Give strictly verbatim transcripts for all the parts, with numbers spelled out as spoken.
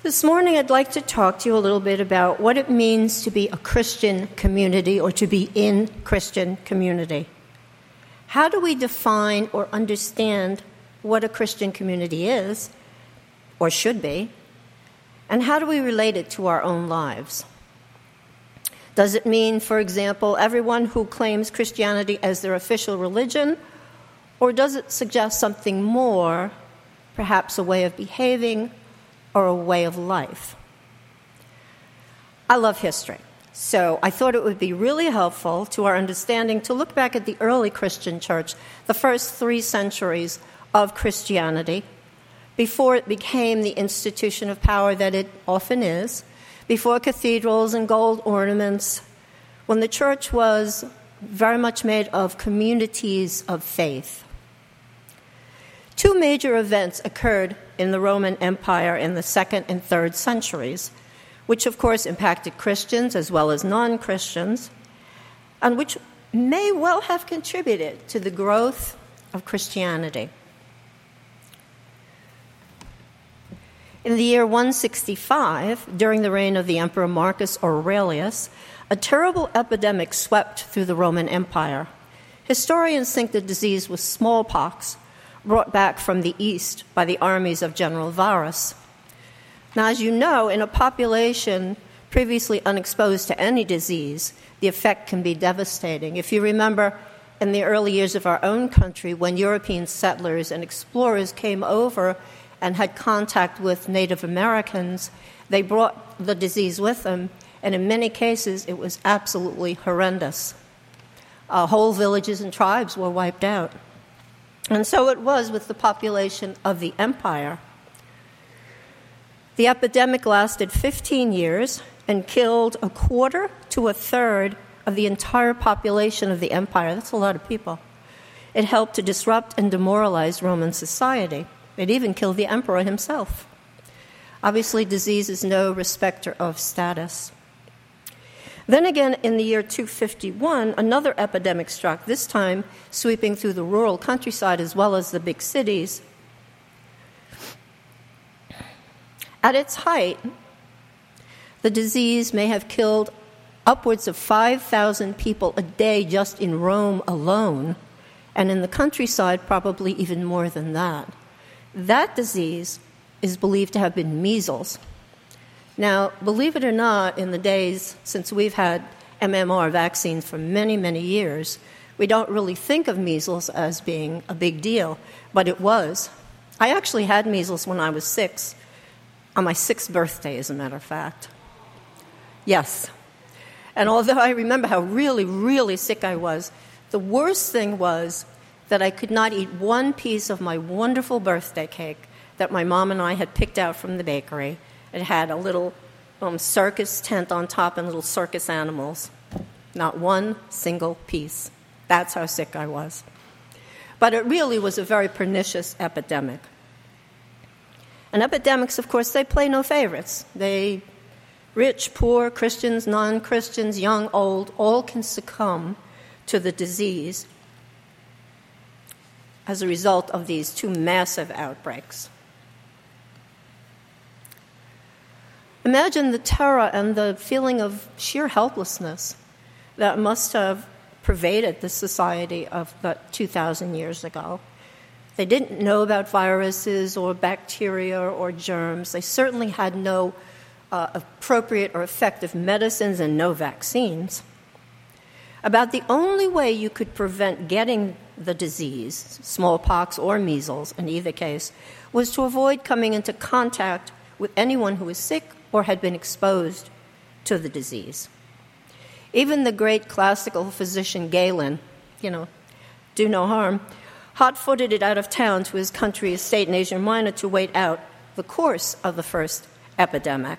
This morning I'd like to talk to you a little bit about what it means to be a Christian community or to be in Christian community. How do we define or understand what a Christian community is, or should be, and how do we relate it to our own lives? Does it mean, for example, everyone who claims Christianity as their official religion, or does it suggest something more, perhaps a way of behaving or a way of life? I love history, so I thought it would be really helpful to our understanding to look back at the early Christian church, the first three centuries of Christianity, before it became the institution of power that it often is, before cathedrals and gold ornaments, when the church was very much made of communities of faith. Two major events occurred in the Roman Empire in the second and third centuries, which of course impacted Christians as well as non-Christians, and which may well have contributed to the growth of Christianity. In the year one sixty-five, during the reign of the Emperor Marcus Aurelius, a terrible epidemic swept through the Roman Empire. Historians think the disease was smallpox, brought back from the east by the armies of General Varus. Now, as you know, in a population previously unexposed to any disease, the effect can be devastating. If you remember, in the early years of our own country, when European settlers and explorers came over and had contact with Native Americans, they brought the disease with them, and in many cases it was absolutely horrendous. Uh, whole villages and tribes were wiped out. And so it was with the population of the empire. The epidemic lasted fifteen years and killed a quarter to a third of the entire population of the empire. That's a lot of people. It helped to disrupt and demoralize Roman society. It even killed the emperor himself. Obviously, disease is no respecter of status. Then again, in the year two fifty-one, another epidemic struck, this time sweeping through the rural countryside as well as the big cities. At its height, the disease may have killed upwards of five thousand people a day just in Rome alone, and in the countryside, probably even more than that. That disease is believed to have been measles. Now, believe it or not, in the days since we've had M M R vaccines for many, many years, we don't really think of measles as being a big deal, but it was. I actually had measles when I was six, on my sixth birthday, as a matter of fact. Yes. And although I remember how really, really sick I was, the worst thing was that I could not eat one piece of my wonderful birthday cake that my mom and I had picked out from the bakery. It had a little um, circus tent on top and little circus animals. Not one single piece. That's how sick I was. But it really was a very pernicious epidemic. And epidemics, of course, they play no favorites. They, rich, poor, Christians, non-Christians, young, old, all can succumb to the disease as a result of these two massive outbreaks. Imagine the terror and the feeling of sheer helplessness that must have pervaded the society of about two thousand years ago. They didn't know about viruses or bacteria or germs. They certainly had no uh, appropriate or effective medicines and no vaccines. About the only way you could prevent getting the disease, smallpox or measles in either case, was to avoid coming into contact with anyone who was sick or had been exposed to the disease. Even the great classical physician Galen, you know, do no harm, hot-footed it out of town to his country estate in Asia Minor to wait out the course of the first epidemic.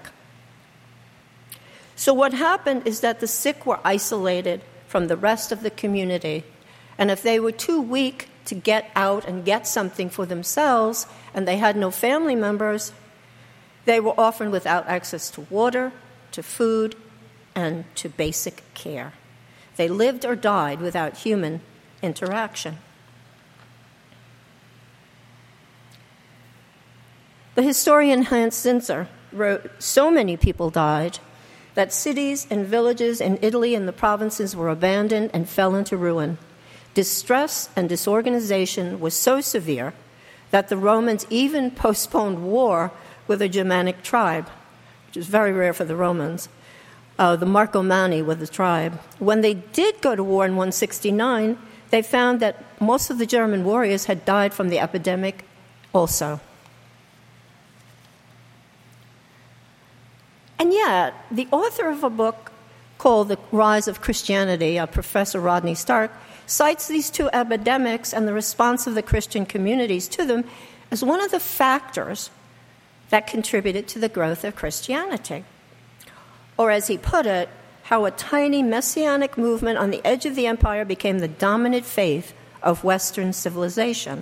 So what happened is that the sick were isolated from the rest of the community, and if they were too weak to get out and get something for themselves, and they had no family members, they were often without access to water, to food, and to basic care. They lived or died without human interaction. The historian Hans Zinzer wrote, "So many people died that cities and villages in Italy and the provinces were abandoned and fell into ruin. Distress and disorganization was so severe that the Romans even postponed war with a Germanic tribe," which is very rare for the Romans, uh, the Marcomanni with the tribe. When they did go to war in one sixty-nine, they found that most of the German warriors had died from the epidemic also. And yet, the author of a book called The Rise of Christianity, uh, Professor Rodney Stark, cites these two epidemics and the response of the Christian communities to them as one of the factors that contributed to the growth of Christianity. Or as he put it, how a tiny messianic movement on the edge of the empire became the dominant faith of Western civilization.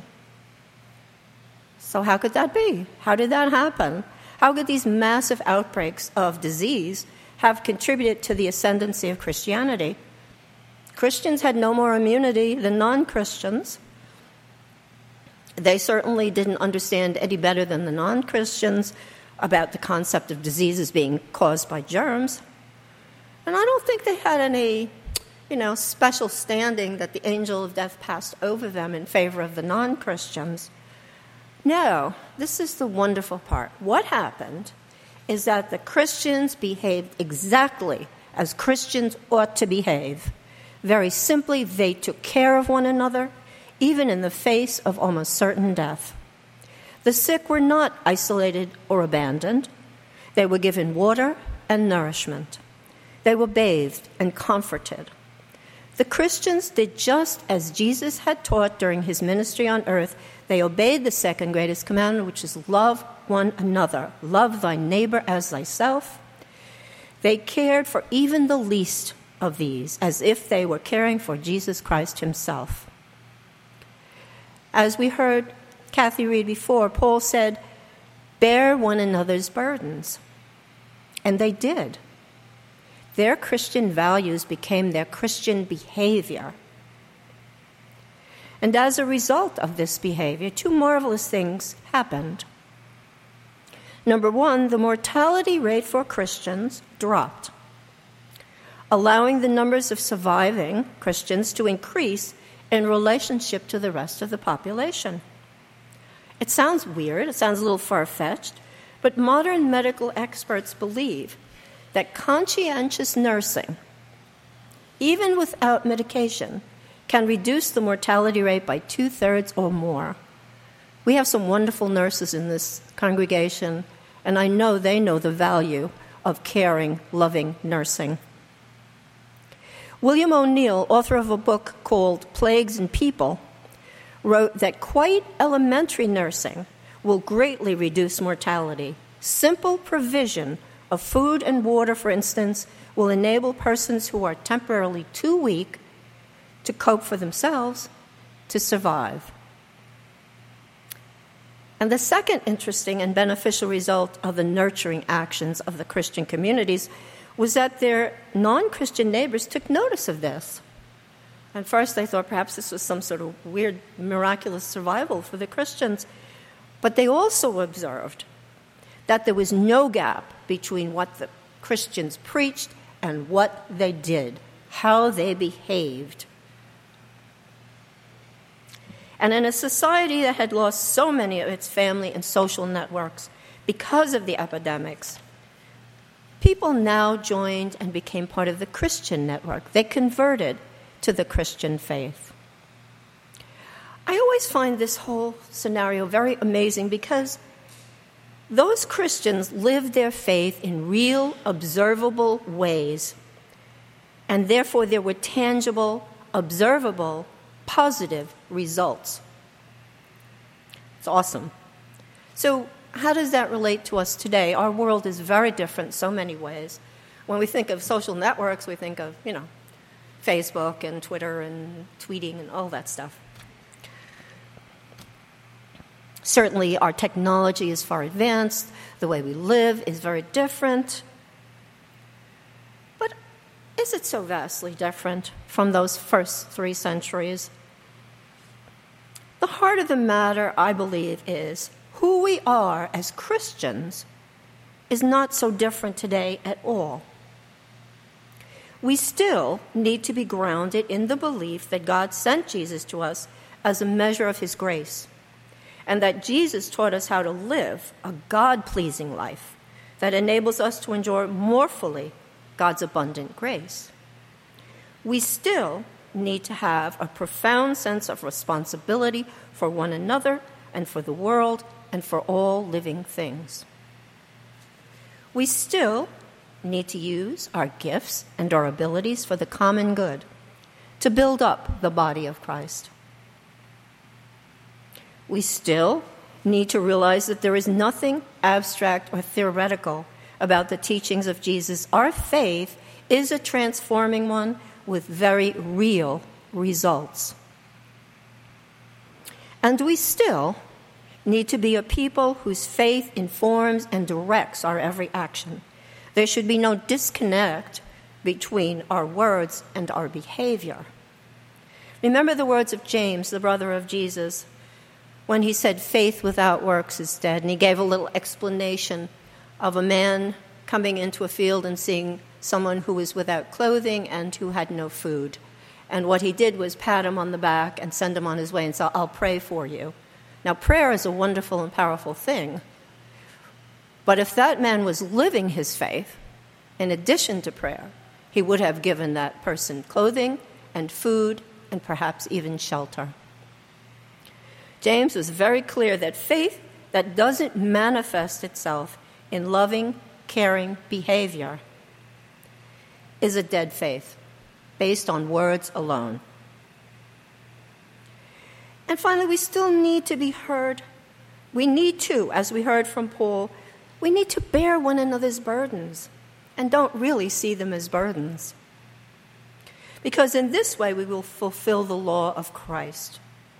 So how could that be? How did that happen? How could these massive outbreaks of disease have contributed to the ascendancy of Christianity? Christians had no more immunity than non-Christians. They certainly didn't understand any better than the non-Christians about the concept of diseases being caused by germs. And I don't think they had any, you know, special standing that the angel of death passed over them in favor of the non-Christians. No, this is the wonderful part. What happened is that the Christians behaved exactly as Christians ought to behave. Very simply, they took care of one another, even in the face of almost certain death. The sick were not isolated or abandoned. They were given water and nourishment. They were bathed and comforted. The Christians did just as Jesus had taught during his ministry on earth. They obeyed the second greatest commandment, which is love one another. Love thy neighbor as thyself. They cared for even the least of these as if they were caring for Jesus Christ himself. As we heard Kathy read before, Paul said, "Bear one another's burdens." And they did. Their Christian values became their Christian behavior. And as a result of this behavior, two marvelous things happened. Number one, the mortality rate for Christians dropped, allowing the numbers of surviving Christians to increase in relationship to the rest of the population. It sounds weird, it sounds a little far-fetched, but modern medical experts believe that conscientious nursing, even without medication, can reduce the mortality rate by two-thirds or more. We have some wonderful nurses in this congregation, and I know they know the value of caring, loving nursing. William O'Neill, author of a book called Plagues and People, wrote that quite elementary nursing will greatly reduce mortality. Simple provision of food and water, for instance, will enable persons who are temporarily too weak to cope for themselves to survive. And the second interesting and beneficial result of the nurturing actions of the Christian communities was that their non-Christian neighbors took notice of this. At first they thought perhaps this was some sort of weird, miraculous survival for the Christians. But they also observed that there was no gap between what the Christians preached and what they did, how they behaved. And in a society that had lost so many of its family and social networks because of the epidemics, people now joined and became part of the Christian network. They converted to the Christian faith. I always find this whole scenario very amazing because those Christians lived their faith in real, observable ways, and therefore there were tangible, observable, positive results. It's awesome. So how does that relate to us today? Our world is very different in so many ways. When we think of social networks, we think of, you know, Facebook and Twitter and tweeting and all that stuff. Certainly, our technology is far advanced. The way we live is very different. But is it so vastly different from those first three centuries? The heart of the matter, I believe, is who we are as Christians is not so different today at all. We still need to be grounded in the belief that God sent Jesus to us as a measure of his grace, and that Jesus taught us how to live a God-pleasing life that enables us to enjoy more fully God's abundant grace. We still need to have a profound sense of responsibility for one another and for the world and for all living things. We still need to use our gifts and our abilities for the common good, to build up the body of Christ. We still need to realize that there is nothing abstract or theoretical about the teachings of Jesus. Our faith is a transforming one with very real results. And we still need to be a people whose faith informs and directs our every action. There should be no disconnect between our words and our behavior. Remember the words of James, the brother of Jesus, when he said, faith without works is dead. And he gave a little explanation of a man coming into a field and seeing someone who was without clothing and who had no food. And what he did was pat him on the back and send him on his way and say, I'll pray for you. Now, prayer is a wonderful and powerful thing. But if that man was living his faith, in addition to prayer, he would have given that person clothing and food and perhaps even shelter. James was very clear that faith that doesn't manifest itself in loving, caring behavior is a dead faith based on words alone. And finally, we still need to be heard. We need to, as we heard from Paul, we need to bear one another's burdens and don't really see them as burdens. Because in this way, we will fulfill the law of Christ.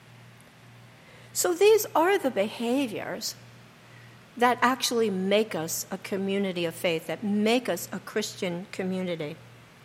So these are the behaviors that actually make us a community of faith, that make us a Christian community.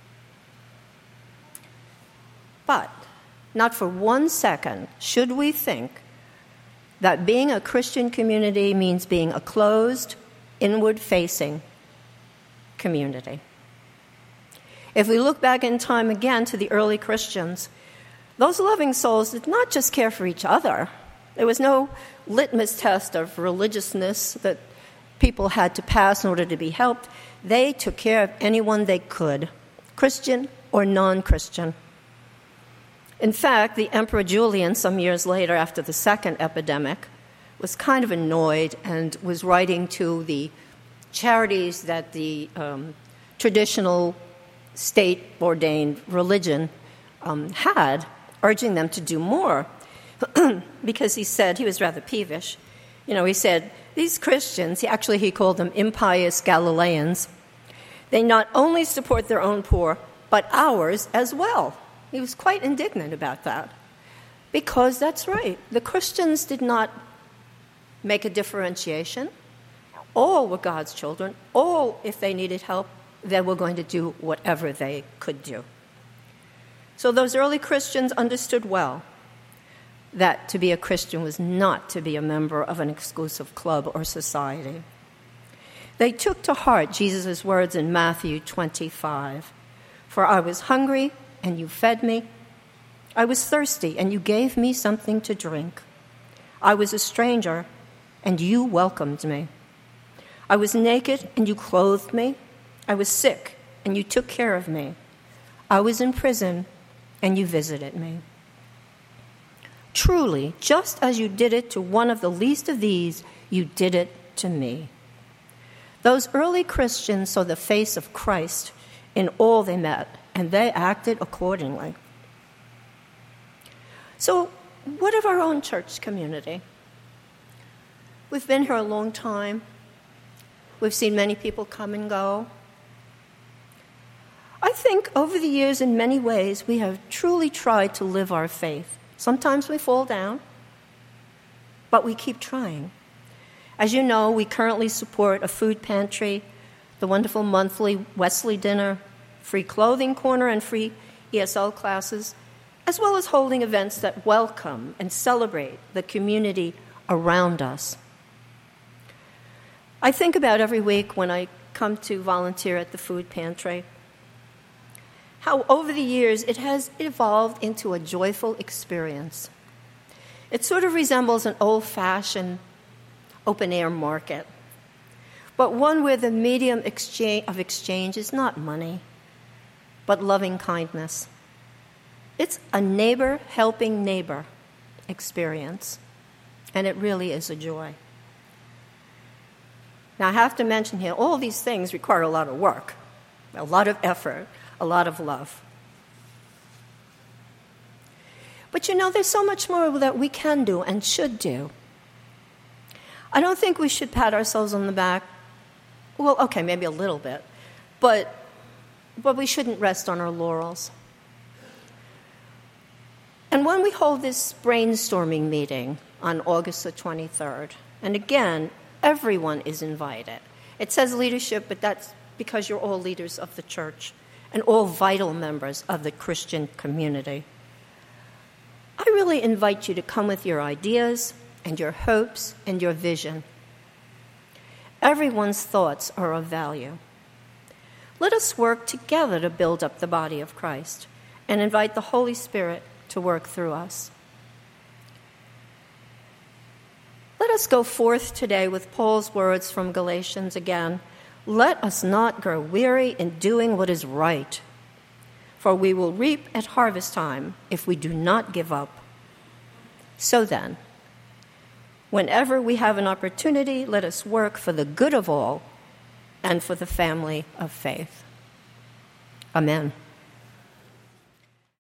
But not for one second should we think that being a Christian community means being a closed, inward-facing community. If we look back in time again to the early Christians, those loving souls did not just care for each other. There was no litmus test of religiousness that people had to pass in order to be helped. They took care of anyone they could, Christian or non-Christian. In fact, the Emperor Julian, some years later after the second epidemic, was kind of annoyed and was writing to the charities that the um, traditional state-ordained religion um, had, urging them to do more. Because he said, he was rather peevish, you know, he said, these Christians, he, actually he called them impious Galileans, they not only support their own poor, but ours as well. He was quite indignant about that. Because that's right, the Christians did not make a differentiation. All were God's children. All, if they needed help, they were going to do whatever they could do. So those early Christians understood well that to be a Christian was not to be a member of an exclusive club or society. They took to heart Jesus' words in Matthew twenty-five. For I was hungry, and you fed me. I was thirsty, and you gave me something to drink. I was a stranger, and you welcomed me. I was naked, and you clothed me. I was sick, and you took care of me. I was in prison, and you visited me. Truly, just as you did it to one of the least of these, you did it to me. Those early Christians saw the face of Christ in all they met, and they acted accordingly. So, what of our own church community? We've been here a long time. We've seen many people come and go. I think over the years, in many ways, we have truly tried to live our faith. Sometimes we fall down, but we keep trying. As you know, we currently support a food pantry, the wonderful monthly Wesley dinner, free clothing corner, and free E S L classes, as well as holding events that welcome and celebrate the community around us. I think about every week when I come to volunteer at the food pantry, how over the years it has evolved into a joyful experience. It sort of resembles an old-fashioned open-air market, but one where the medium exchange of exchange is not money, but loving kindness. It's a neighbor helping neighbor experience, and it really is a joy. Now, I have to mention here, all these things require a lot of work, a lot of effort, a lot of love. But you know, there's so much more that we can do and should do. I don't think we should pat ourselves on the back. Well, okay, maybe a little bit, but but we shouldn't rest on our laurels. And when we hold this brainstorming meeting on August the twenty-third, and again, everyone is invited. It says leadership, but that's because you're all leaders of the church and all vital members of the Christian community. I really invite you to come with your ideas and your hopes and your vision. Everyone's thoughts are of value. Let us work together to build up the body of Christ and invite the Holy Spirit to work through us. Let us go forth today with Paul's words from Galatians again. Let us not grow weary in doing what is right, for we will reap at harvest time if we do not give up. So then, whenever we have an opportunity, let us work for the good of all and for the family of faith. Amen.